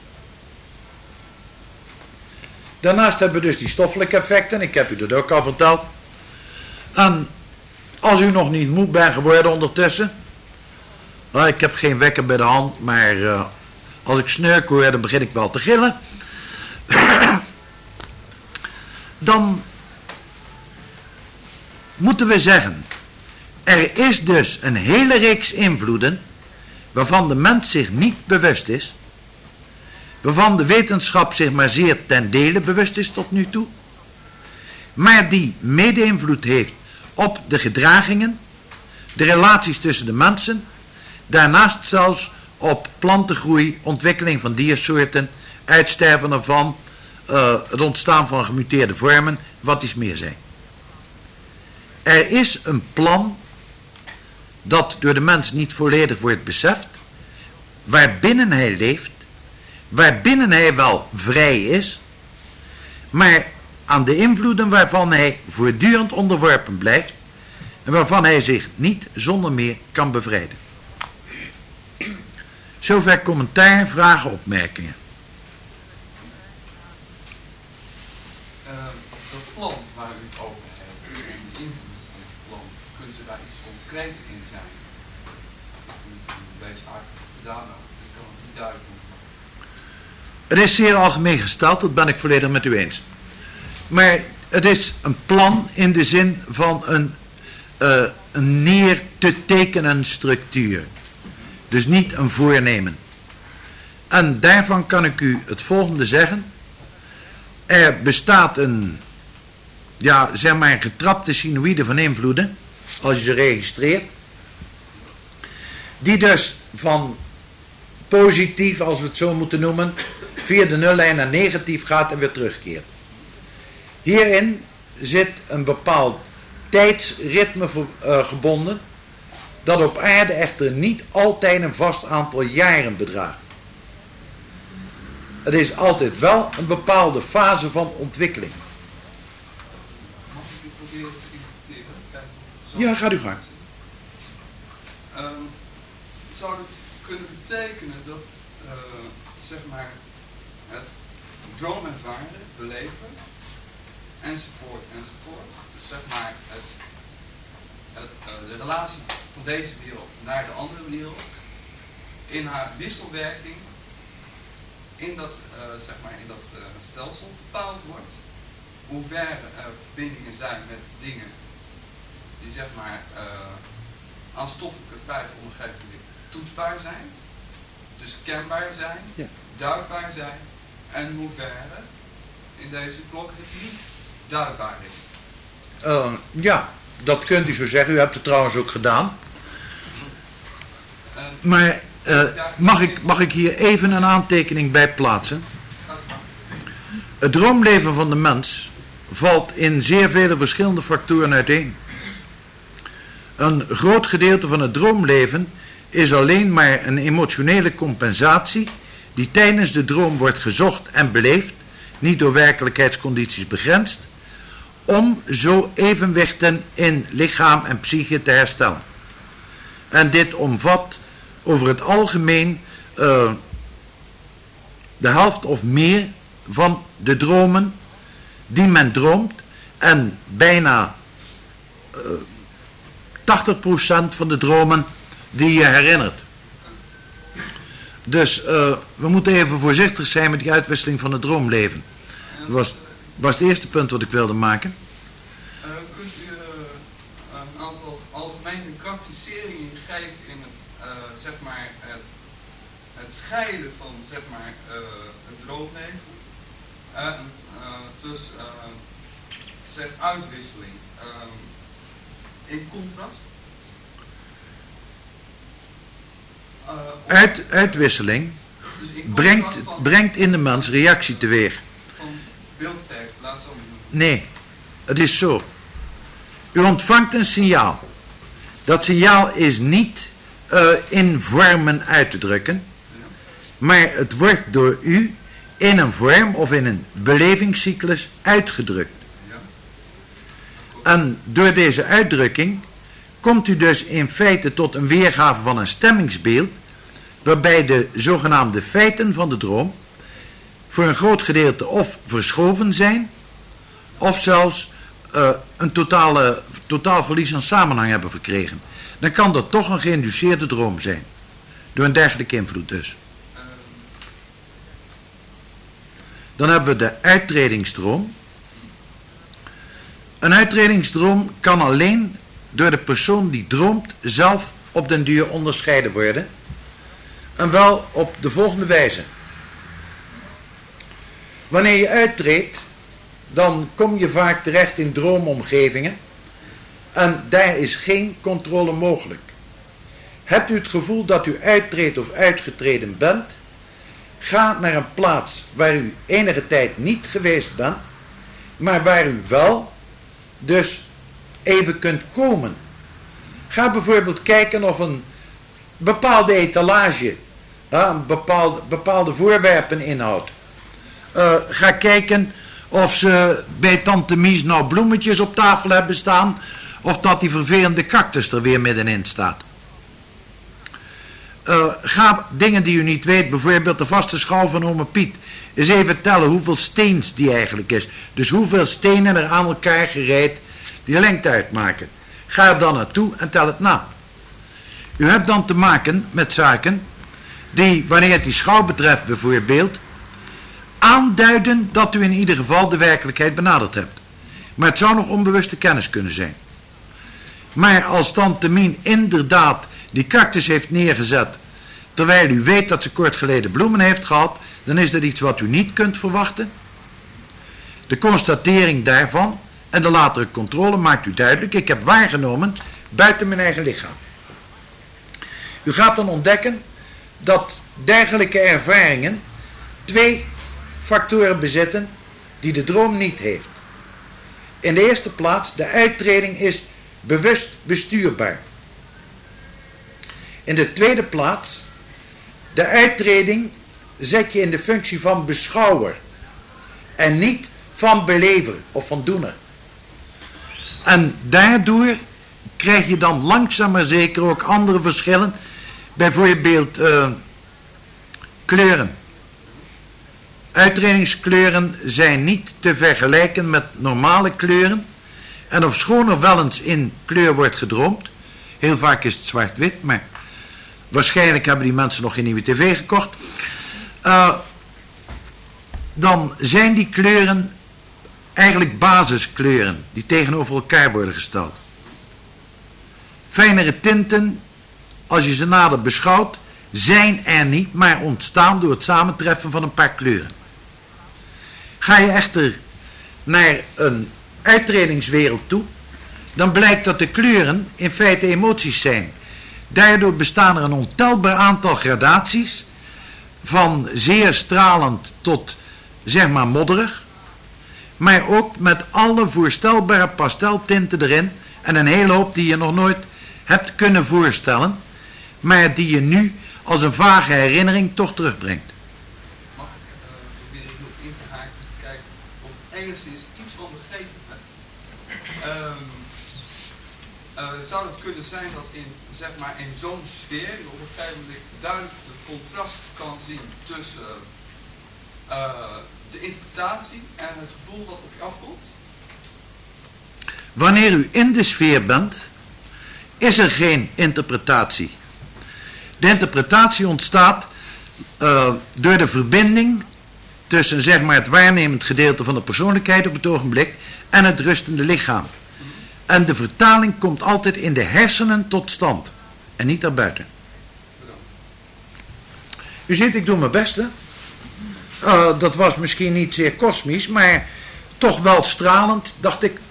Daarnaast hebben we dus die stoffelijke effecten, ik heb u dat ook al verteld. En als u nog niet moe bent geworden ondertussen, nou, ik heb geen wekker bij de hand, maar uh, als ik snurk hoor, dan begin ik wel te gillen. Dan moeten we zeggen, er is dus een hele reeks invloeden waarvan de mens zich niet bewust is, waarvan de wetenschap zich maar zeer ten dele bewust is tot nu toe, maar die mede-invloed heeft op de gedragingen, de relaties tussen de mensen, daarnaast zelfs op plantengroei, ontwikkeling van diersoorten, uitsterven ervan, uh, het ontstaan van gemuteerde vormen, wat iets meer zijn. Er is een plan dat door de mens niet volledig wordt beseft, waarbinnen hij leeft, waarbinnen hij wel vrij is, maar aan de invloeden waarvan hij voortdurend onderworpen blijft en waarvan hij zich niet zonder meer kan bevrijden. Zover commentaar, vragen, opmerkingen. Uh, dat plan waar u het over heeft, de invloed van het plan, kunt u daar iets concreter in zijn? Ik vind het een beetje aardig gedaan, ik kan het niet duidelijk doen. Het is zeer algemeen gesteld, dat ben ik volledig met u eens. Maar het is een plan in de zin van een, uh, een neer te tekenen structuur. Dus niet een voornemen. En daarvan kan ik u het volgende zeggen. Er bestaat een, ja, zeg maar een getrapte sinuïde van invloeden, als je ze registreert, die dus van positief, als we het zo moeten noemen, via de nullijn naar negatief gaat en weer terugkeert. Hierin zit een bepaald tijdsritme uh, gebonden, dat op aarde echter niet altijd een vast aantal jaren bedraagt. Het is altijd wel een bepaalde fase van ontwikkeling. Mag ik u proberen te interpreteren? Kijk, Ja, gaat u gang. Um, zou het kunnen betekenen dat, uh, zeg maar, het droom ervaren, beleven, enzovoort, enzovoort. Dus zeg maar, het, het, uh, de relatie van deze wereld naar de andere wereld, in haar wisselwerking, in dat, uh, zeg maar, in dat uh, stelsel bepaald wordt. Hoe ver er uh, verbindingen zijn met dingen die, zeg maar, uh, aan stoffelijke feiten ondergeven toetsbaar zijn, dus kenbaar zijn, ja. duidbaar zijn, en hoe ver in deze klok het niet duidbaar is. Uh, ja, dat kunt u zo zeggen. U hebt het trouwens ook gedaan. Maar uh, mag, ik, mag ik hier even een aantekening bij plaatsen? Het droomleven van de mens valt in zeer vele verschillende factoren uiteen. Een groot gedeelte van het droomleven is alleen maar een emotionele compensatie die tijdens de droom wordt gezocht en beleefd, niet door werkelijkheidscondities begrensd, om zo evenwichten in lichaam en psyche te herstellen. En dit omvat over het algemeen uh, de helft of meer van de dromen die men droomt en bijna uh, tachtig procent van de dromen die je herinnert. Dus uh, we moeten even voorzichtig zijn met die uitwisseling van het droomleven. Dat was, was het eerste punt wat ik wilde maken. Uh, kunt u uh, een aantal algemene praktiseringen geven in het, uh, zeg maar het, het scheiden van zeg maar, uh, het droomleven uh, uh, dus uh, zeg uitwisseling uh, in contrast? Uh, Uit, uitwisseling dus in brengt, van, brengt in de mens reactie teweeg. Van beeldsterkte, laat zo noemen. Nee, het is zo. U ontvangt een signaal. Dat signaal is niet uh, in vormen uit te drukken, Ja. maar het wordt door u in een vorm of in een belevingscyclus uitgedrukt. Ja. En door deze uitdrukking komt u dus in feite tot een weergave van een stemmingsbeeld, waarbij de zogenaamde feiten van de droom voor een groot gedeelte of verschoven zijn, of zelfs uh, een totale, totaal verlies aan samenhang hebben verkregen. Dan kan dat toch een geïnduceerde droom zijn. Door een dergelijke invloed dus. Dan hebben we de uittredingsdroom. Een uittredingsdroom kan alleen door de persoon die droomt zelf op den duur onderscheiden worden. En wel op de volgende wijze. Wanneer je uittreedt, dan kom je vaak terecht in droomomgevingen en daar is geen controle mogelijk. Hebt u het gevoel dat u uittreedt of uitgetreden bent, ga naar een plaats waar u enige tijd niet geweest bent, maar waar u wel dus even kunt komen. Ga bijvoorbeeld kijken of een bepaalde etalage ja, een bepaalde, bepaalde voorwerpen inhoudt. Uh, ga kijken of ze bij tante Mies nou bloemetjes op tafel hebben staan, of dat die vervelende cactus er weer middenin staat. Uh, ga dingen die u niet weet, bijvoorbeeld de vaste schouw van ome Piet, eens even tellen hoeveel steens die eigenlijk is. Dus hoeveel stenen er aan elkaar gereid die de lengte uitmaken. Ga er dan naartoe en tel het na. U hebt dan te maken met zaken die, wanneer het die schouw betreft bijvoorbeeld, aanduiden dat u in ieder geval de werkelijkheid benaderd hebt. Maar het zou nog onbewuste kennis kunnen zijn. Maar als tante Mien inderdaad die cactus heeft neergezet, terwijl u weet dat ze kort geleden bloemen heeft gehad, dan is dat iets wat u niet kunt verwachten. De constatering daarvan en de latere controle maakt u duidelijk, ik heb waargenomen buiten mijn eigen lichaam. U gaat dan ontdekken dat dergelijke ervaringen twee factoren bezitten die de droom niet heeft. In de eerste plaats, de uittreding is bewust bestuurbaar. In de tweede plaats, de uittreding zet je in de functie van beschouwer en niet van belever of van doener. En daardoor krijg je dan langzaam maar zeker ook andere verschillen, bijvoorbeeld uh, kleuren. Uittredingskleuren zijn niet te vergelijken met normale kleuren. En ofschoon er wel eens in kleur wordt gedroomd, heel vaak is het zwart-wit, maar waarschijnlijk hebben die mensen nog geen nieuwe tv gekocht. Uh, dan zijn die kleuren eigenlijk basiskleuren die tegenover elkaar worden gesteld. Fijnere tinten, als je ze nader beschouwt, zijn er niet, maar ontstaan door het samentreffen van een paar kleuren. Ga je echter naar een uittredingswereld toe, dan blijkt dat de kleuren in feite emoties zijn Daardoor bestaan er een ontelbaar aantal gradaties, van zeer stralend tot zeg maar modderig, maar ook met alle voorstelbare pasteltinten erin en een hele hoop die je nog nooit hebt kunnen voorstellen, maar die je nu als een vage herinnering toch terugbrengt. Mag ik uh, proberen hierop in te haken, te kijken of ik enigszins iets van begrepen heb? Um, uh, zou het kunnen zijn dat in, zeg maar, in zo'n sfeer je op een gegeven moment duidelijk het contrast kan zien tussen uh, de interpretatie en het gevoel wat op je afkomt? Wanneer u in de sfeer bent, is er geen interpretatie. De interpretatie ontstaat uh, door de verbinding tussen zeg maar, het waarnemend gedeelte van de persoonlijkheid op het ogenblik en het rustende lichaam. En de vertaling komt altijd in de hersenen tot stand en niet daarbuiten. U ziet, ik doe mijn best, hè? Uh, dat was misschien niet zeer kosmisch, maar toch wel stralend, dacht ik.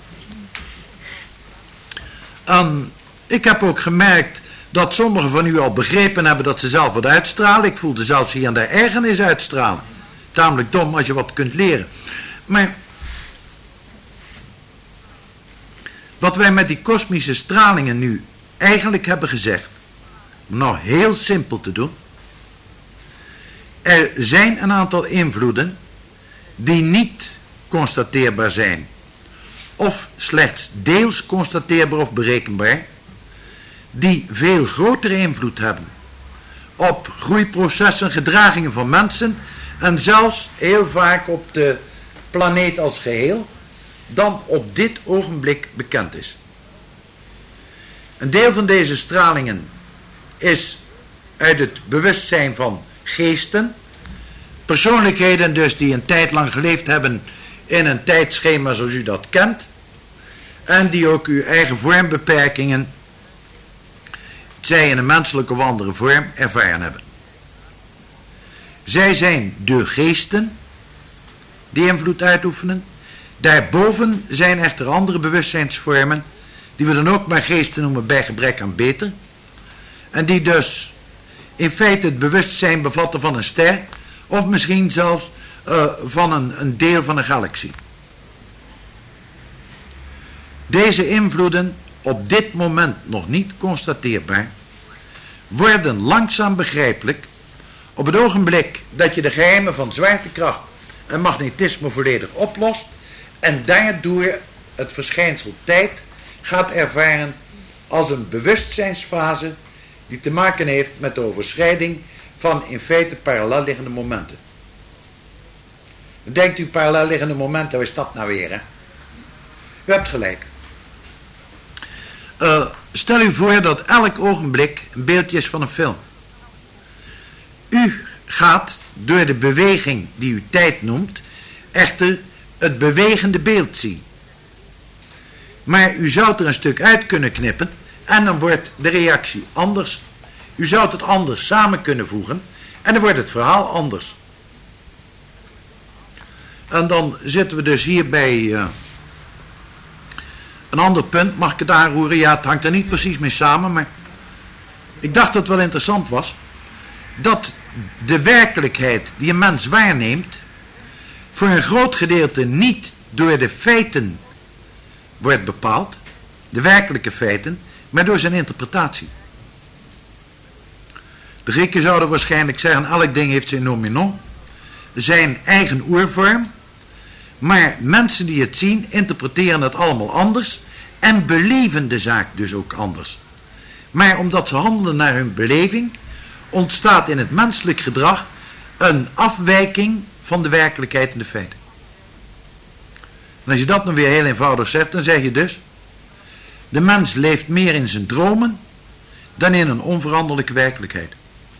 En ik heb ook gemerkt dat sommigen van u al begrepen hebben dat ze zelf wat uitstralen. Ik voelde zelfs hier en daar ergernis uitstralen. Tamelijk dom als je wat kunt leren. Maar wat wij met die kosmische stralingen nu eigenlijk hebben gezegd, om nou heel simpel te doen, er zijn een aantal invloeden die niet constateerbaar zijn, of slechts deels constateerbaar of berekenbaar, die veel grotere invloed hebben op groeiprocessen, gedragingen van mensen en zelfs heel vaak op de planeet als geheel, dan op dit ogenblik bekend is. Een deel van deze stralingen is uit het bewustzijn van geesten, persoonlijkheden dus die een tijd lang geleefd hebben in een tijdschema zoals u dat kent, en die ook uw eigen vormbeperkingen, zij in een menselijke of andere vorm, ervaren hebben. Zij zijn de geesten die invloed uitoefenen. Daarboven zijn echter andere bewustzijnsvormen, die we dan ook maar geesten noemen bij gebrek aan beter, en die dus in feite het bewustzijn bevatten van een ster, of misschien zelfs uh, van een, een deel van een galaxie. Deze invloeden, op dit moment nog niet constateerbaar, worden langzaam begrijpelijk op het ogenblik dat je de geheimen van zwaartekracht en magnetisme volledig oplost en daardoor het verschijnsel tijd gaat ervaren als een bewustzijnsfase die te maken heeft met de overschrijding van in feite parallel liggende momenten. Denkt u parallel liggende momenten, waar is dat nou weer, hè? U hebt gelijk. Uh, stel u voor dat elk ogenblik een beeldje is van een film. U gaat door de beweging die u tijd noemt, echter het bewegende beeld zien. Maar u zou er een stuk uit kunnen knippen en dan wordt de reactie anders. U zou het anders samen kunnen voegen en dan wordt het verhaal anders. En dan zitten we dus hier bij uh, een ander punt. Mag ik het aanroeren? Ja, het hangt er niet precies mee samen, maar ik dacht dat het wel interessant was. Dat de werkelijkheid die een mens waarneemt, voor een groot gedeelte niet door de feiten wordt bepaald, de werkelijke feiten, maar door zijn interpretatie. De Grieken zouden waarschijnlijk zeggen, elk ding heeft zijn nomenon, zijn eigen oervorm, maar mensen die het zien, interpreteren het allemaal anders en beleven de zaak dus ook anders. Maar omdat ze handelen naar hun beleving, ontstaat in het menselijk gedrag een afwijking van de werkelijkheid en de feiten. En als je dat nou weer heel eenvoudig zegt, dan zeg je dus, de mens leeft meer in zijn dromen dan in een onveranderlijke werkelijkheid.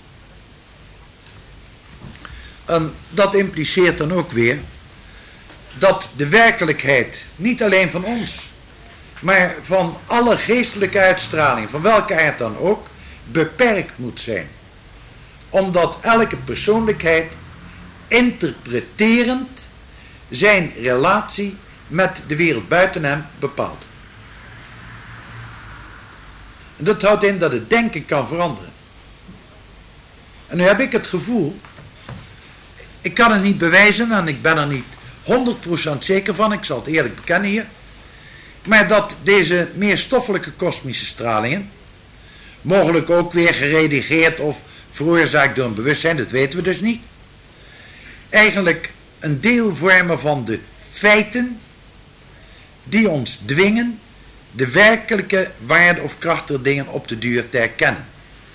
En dat impliceert dan ook weer dat de werkelijkheid niet alleen van ons, maar van alle geestelijke uitstraling, van welke aard dan ook, beperkt moet zijn. Omdat elke persoonlijkheid interpreterend zijn relatie met de wereld buiten hem bepaalt. En dat houdt in dat het denken kan veranderen. En nu heb ik het gevoel, ik kan het niet bewijzen en ik ben er niet honderd procent zeker van, ik zal het eerlijk bekennen hier, maar dat deze meer stoffelijke kosmische stralingen, mogelijk ook weer geredigeerd of veroorzaakt door een bewustzijn, dat weten we dus niet, eigenlijk een deel vormen van de feiten die ons dwingen de werkelijke waarde of kracht der dingen op de duur te herkennen.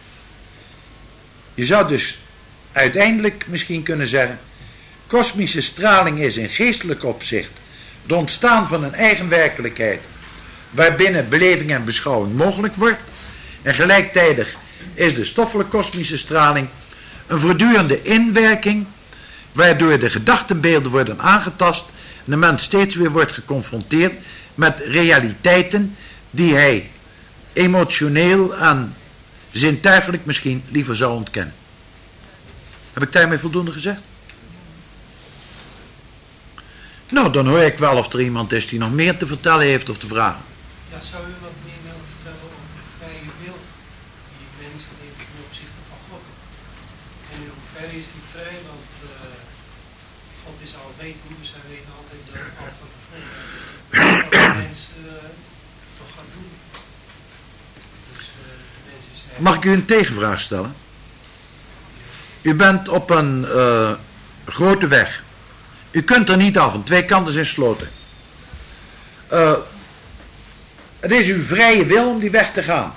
Je zou dus uiteindelijk misschien kunnen zeggen, kosmische straling is in geestelijk opzicht het ontstaan van een eigen werkelijkheid waarbinnen beleving en beschouwing mogelijk wordt, en gelijktijdig is de stoffelijke kosmische straling een voortdurende inwerking waardoor de gedachtenbeelden worden aangetast en de mens steeds weer wordt geconfronteerd met realiteiten die hij emotioneel en zintuigelijk misschien liever zou ontkennen. Heb ik daarmee voldoende gezegd? Nou, dan hoor ik wel of er iemand is die nog meer te vertellen heeft of te vragen. Ja, zou u wat meer willen vertellen over de vrije wil die mensen heeft ten opzichte van God? En in hoeverre is die vrij, want uh, God is alwetend, dus hij weet altijd uh, al van tevoren wat de mens uh, toch gaat doen. Dus uh, de mens is eigenlijk... Mag ik u een tegenvraag stellen? U bent op een uh, grote weg. U kunt er niet af, want twee kanten zijn sloten. Uh, het is uw vrije wil om die weg te gaan.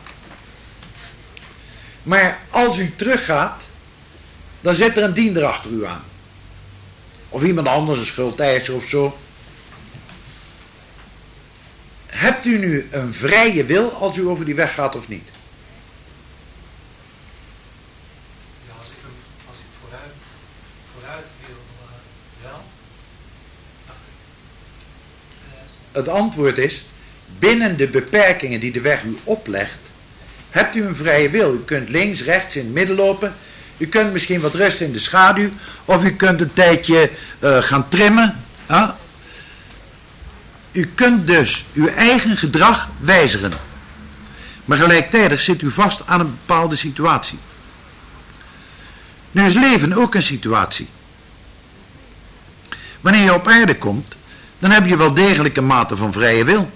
Maar als u teruggaat, dan zit er een diender achter u aan. Of iemand anders, een schuldeiser of zo. Hebt u nu een vrije wil als u over die weg gaat of niet? Ja, als ik, hem, als ik vooruit, vooruit wil, uh, wel. Het antwoord is, binnen de beperkingen die de weg u oplegt, hebt u een vrije wil. U kunt links, rechts, in het midden lopen. U kunt misschien wat rusten in de schaduw. Of u kunt een tijdje uh, gaan trimmen. Ja? U kunt dus uw eigen gedrag wijzigen. Maar gelijktijdig zit u vast aan een bepaalde situatie. Nu is leven ook een situatie. Wanneer je op aarde komt, dan heb je wel degelijk een mate van vrije wil.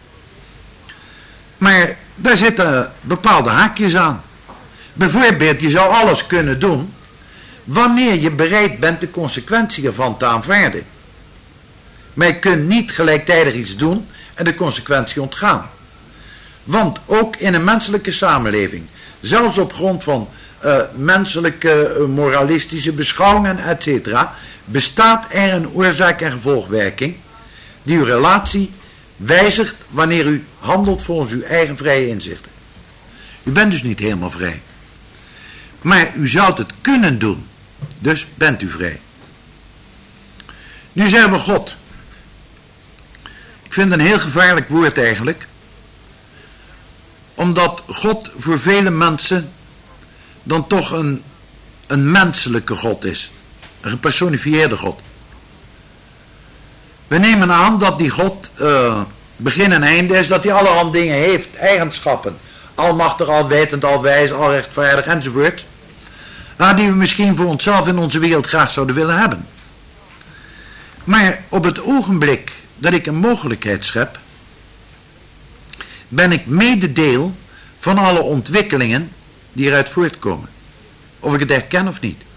Maar daar zitten bepaalde haakjes aan. Bijvoorbeeld, je zou alles kunnen doen wanneer je bereid bent de consequentie ervan te aanvaarden. Maar je kunt niet gelijktijdig iets doen en de consequentie ontgaan. Want ook in een menselijke samenleving, zelfs op grond van uh, menselijke uh, moralistische beschouwingen, et cetera, bestaat er een oorzaak- en gevolgwerking die uw relatie wijzigt wanneer u handelt volgens uw eigen vrije inzichten. U bent dus niet helemaal vrij. Maar u zou het kunnen doen. Dus bent u vrij. Nu zeggen we God. Ik vind het een heel gevaarlijk woord eigenlijk. Omdat God voor vele mensen dan toch een, een menselijke God is. Een gepersonifieerde God. We nemen aan dat die God uh, begin en einde is, dat hij allerhand dingen heeft, eigenschappen. Almachtig, alwetend, alwijs, alrechtvaardig enzovoort. Uh, die we misschien voor onszelf in onze wereld graag zouden willen hebben. Maar op het ogenblik dat ik een mogelijkheid schep, ben ik mededeel van alle ontwikkelingen die eruit voortkomen. Of ik het herken of niet.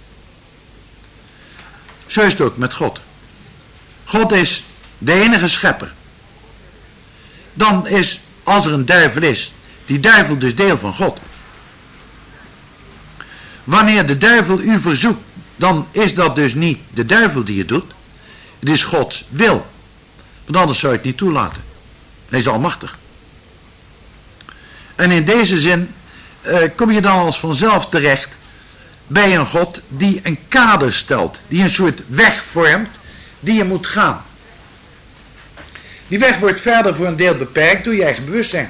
Zo is het ook met God. God is de enige schepper. Dan is, als er een duivel is, die duivel dus deel van God. Wanneer de duivel u verzoekt, dan is dat dus niet de duivel die het doet. Het is Gods wil. Want anders zou je het niet toelaten. Hij is almachtig. En in deze zin uh, kom je dan als vanzelf terecht bij een God die een kader stelt. Die een soort weg vormt die je moet gaan. Die weg wordt verder voor een deel beperkt door je eigen bewustzijn.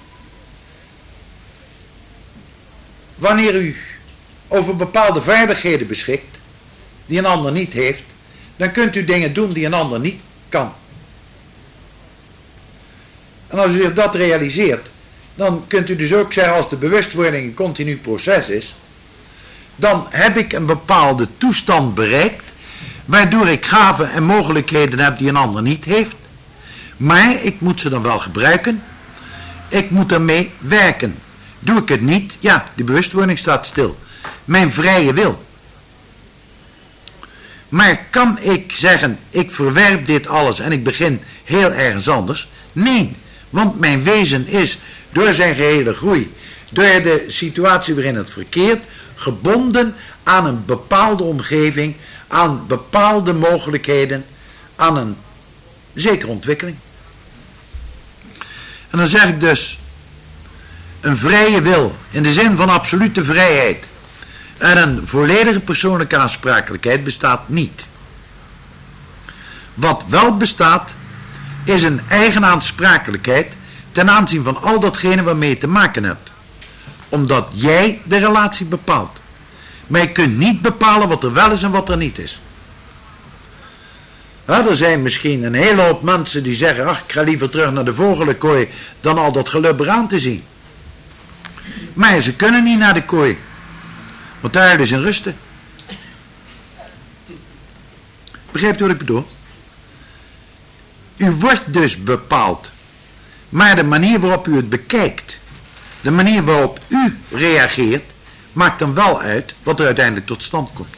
Wanneer u over bepaalde vaardigheden beschikt, die een ander niet heeft, dan kunt u dingen doen die een ander niet kan. En als u zich dat realiseert, dan kunt u dus ook zeggen, als de bewustwording een continu proces is, dan heb ik een bepaalde toestand bereikt, waardoor ik gaven en mogelijkheden heb die een ander niet heeft. Maar ik moet ze dan wel gebruiken. Ik moet ermee werken. Doe ik het niet, ja, die bewustwording staat stil. Mijn vrije wil. Maar kan ik zeggen, ik verwerp dit alles en ik begin heel ergens anders? Nee, want mijn wezen is door zijn gehele groei, door de situatie waarin het verkeert, gebonden aan een bepaalde omgeving, aan bepaalde mogelijkheden, aan een zekere ontwikkeling. En dan zeg ik dus, een vrije wil, in de zin van absolute vrijheid, en een volledige persoonlijke aansprakelijkheid bestaat niet. Wat wel bestaat, is een eigen aansprakelijkheid ten aanzien van al datgene waarmee je te maken hebt. Omdat jij de relatie bepaalt. Maar je kunt niet bepalen wat er wel is en wat er niet is. Ja, er zijn misschien een hele hoop mensen die zeggen, ach, ik ga liever terug naar de vogelenkooi dan al dat gelubber aan te zien. Maar ze kunnen niet naar de kooi. Want daar is in rusten. Begrijpt u wat ik bedoel? U wordt dus bepaald. Maar de manier waarop u het bekijkt, de manier waarop u reageert, maakt dan wel uit wat er uiteindelijk tot stand komt.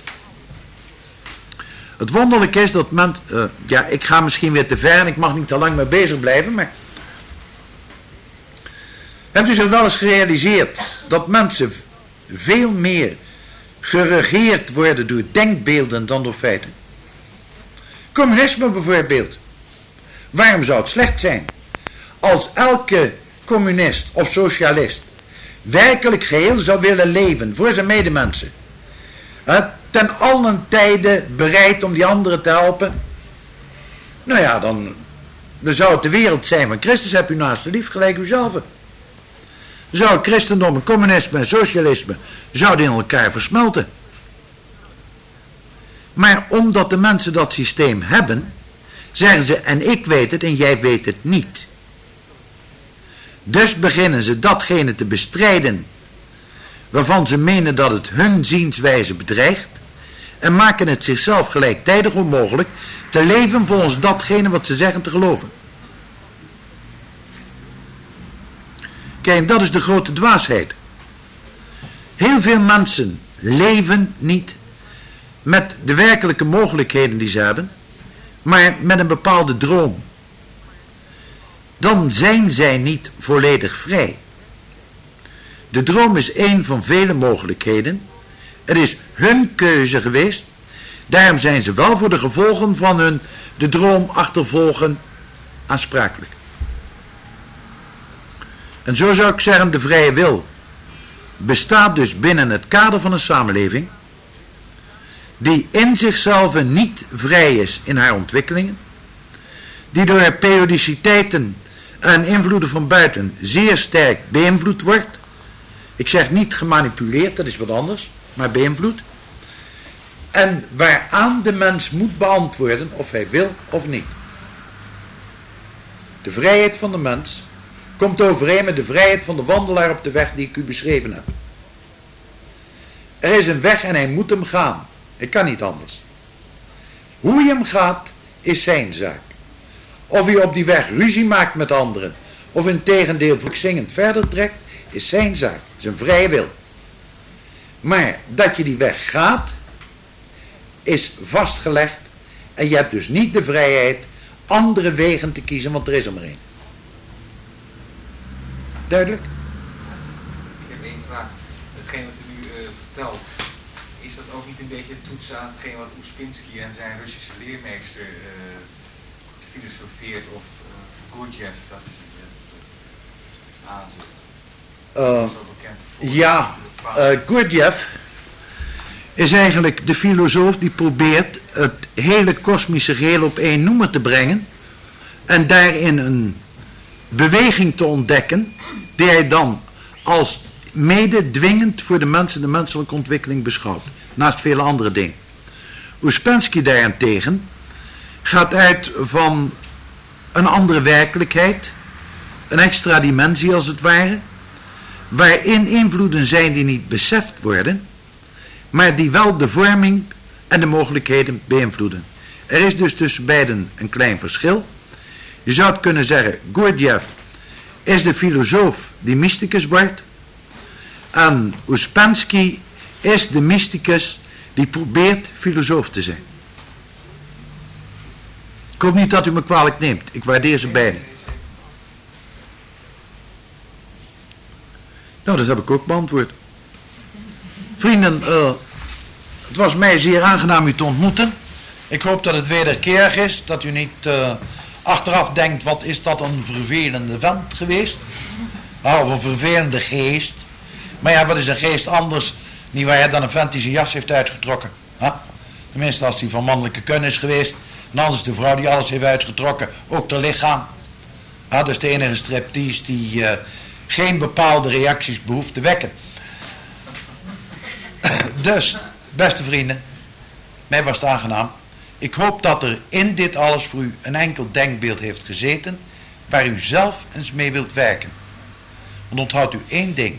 Het wonderlijke is dat men, uh, ja, ik ga misschien weer te ver en ik mag niet te lang mee bezig blijven, maar hebt u zich wel eens gerealiseerd dat mensen veel meer geregeerd worden door denkbeelden dan door feiten? Communisme bijvoorbeeld. Waarom zou het slecht zijn als elke communist of socialist werkelijk geheel zou willen leven voor zijn medemensen, ten allen tijde bereid om die anderen te helpen? Nou ja, dan, dan zou het de wereld zijn van Christus, heb u naaste lief gelijk uzelf. Zou het christendom en communisme en socialisme zouden in elkaar versmelten. Maar omdat de mensen dat systeem hebben, zeggen ze, en ik weet het en jij weet het niet. Dus beginnen ze datgene te bestrijden waarvan ze menen dat het hun zienswijze bedreigt, en maken het zichzelf gelijktijdig onmogelijk te leven volgens datgene wat ze zeggen te geloven. Kijk, dat is de grote dwaasheid. Heel veel mensen leven niet met de werkelijke mogelijkheden die ze hebben, maar met een bepaalde droom. Dan zijn zij niet volledig vrij. De droom is één van vele mogelijkheden. Het is hun keuze geweest. Daarom zijn ze wel voor de gevolgen van hun de droom achtervolgen aansprakelijk. En zo zou ik zeggen, de vrije wil bestaat dus binnen het kader van een samenleving die in zichzelf niet vrij is in haar ontwikkelingen, die door periodiciteiten en invloeden van buiten zeer sterk beïnvloed wordt. Ik zeg niet gemanipuleerd, dat is wat anders, maar beïnvloed. En waaraan de mens moet beantwoorden of hij wil of niet. De vrijheid van de mens komt overeen met de vrijheid van de wandelaar op de weg die ik u beschreven heb. Er is een weg en hij moet hem gaan. Hij kan niet anders. Hoe hij hem gaat is zijn zaak. Of hij op die weg ruzie maakt met anderen, of in tegendeel zingend verder trekt, is zijn zaak, is een vrije wil. Maar dat je die weg gaat, is vastgelegd, en je hebt dus niet de vrijheid andere wegen te kiezen, want er is er maar één. Duidelijk? Ik heb één vraag. Hetgeen wat u nu uh, vertelt, is dat ook niet een beetje toetsen aan hetgeen wat Ouspensky en zijn Russische leermeester uh, filosofeert, of uh, Gurdjieff, dat is het uh, aanzet? Uh, ja, uh, Gurdjieff is eigenlijk de filosoof die probeert het hele kosmische geheel op één noemer te brengen en daarin een beweging te ontdekken die hij dan als mede dwingend voor de mensen de menselijke ontwikkeling beschouwt, naast vele andere dingen. Ouspensky daarentegen gaat uit van een andere werkelijkheid, een extra dimensie als het ware, waarin invloeden zijn die niet beseft worden, maar die wel de vorming en de mogelijkheden beïnvloeden. Er is dus tussen beiden een klein verschil. Je zou het kunnen zeggen, Gurdjieff is de filosoof die mysticus wordt, en Ouspensky is de mysticus die probeert filosoof te zijn. Ik hoop niet dat u me kwalijk neemt. Ik waardeer ze beiden. Nou, dat heb ik ook beantwoord. Vrienden, uh, het was mij zeer aangenaam u te ontmoeten. Ik hoop dat het wederkerig is, dat u niet uh, achteraf denkt, wat is dat een vervelende vent geweest? Ah, of een vervelende geest. Maar ja, wat is een geest anders, nietwaar, dan een vent die zijn jas heeft uitgetrokken? Huh? Tenminste, als hij van mannelijke kun is geweest. En anders de vrouw die alles heeft uitgetrokken, ook haar lichaam. Ah, dat is de enige striptease die uh, geen bepaalde reacties behoeft te wekken. Dus, beste vrienden, mij was het aangenaam. Ik hoop dat er in dit alles voor u een enkel denkbeeld heeft gezeten, waar u zelf eens mee wilt werken. Want onthoud u één ding.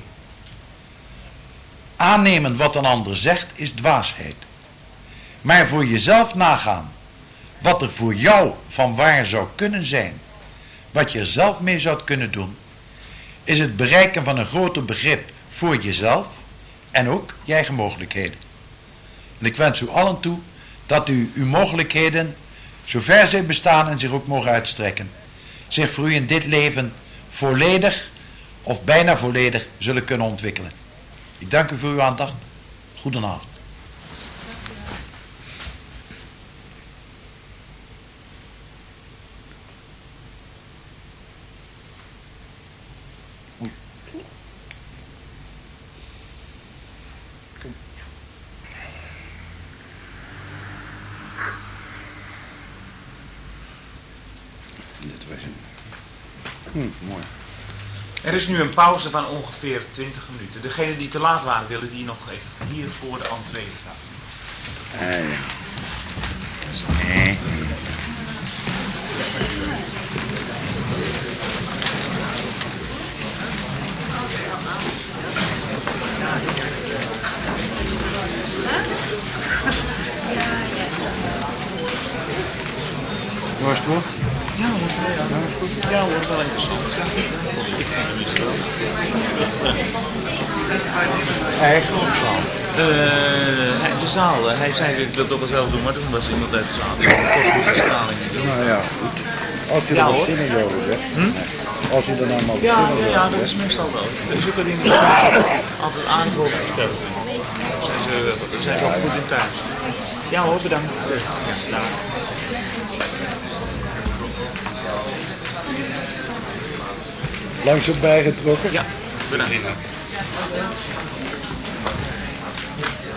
Aannemen wat een ander zegt is dwaasheid. Maar voor jezelf nagaan wat er voor jou van waar zou kunnen zijn, wat je er zelf mee zou kunnen doen, is het bereiken van een groter begrip voor jezelf en ook je eigen mogelijkheden. En ik wens u allen toe dat u uw mogelijkheden, zover zij bestaan en zich ook mogen uitstrekken, zich voor u in dit leven volledig of bijna volledig zullen kunnen ontwikkelen. Ik dank u voor uw aandacht. Goedenavond. Dit was hem. Hm, mooi. Er is nu een pauze van ongeveer twintig minuten. Degenen die te laat waren, willen die nog even hier voor de entree gaan. Ah, ja. Nee. Was het wat? Ja hoor, ja, ja hoor, wel interessant. Ja. Ik vind het niet wel. Eigen of zaal? Uh, de zaal, hij zei dat ik dat toch wel zelf doen, maar toen was iemand uit de zaal. Kosmische straling. Nou ja, goed. Als je er Ja, wat hoor. zinnig over zegt. Hm? Als je er nou maar wat Ja, zinnig ja, over ja, dat zegt. is meestal wel. Er is ook een ding die altijd aardig over verteld. Daar zijn ze, daar zijn ze ook goed in thuis. Ja hoor, bedankt. Ja, nou. Langs op bijgetrokken? Ja, bedankt.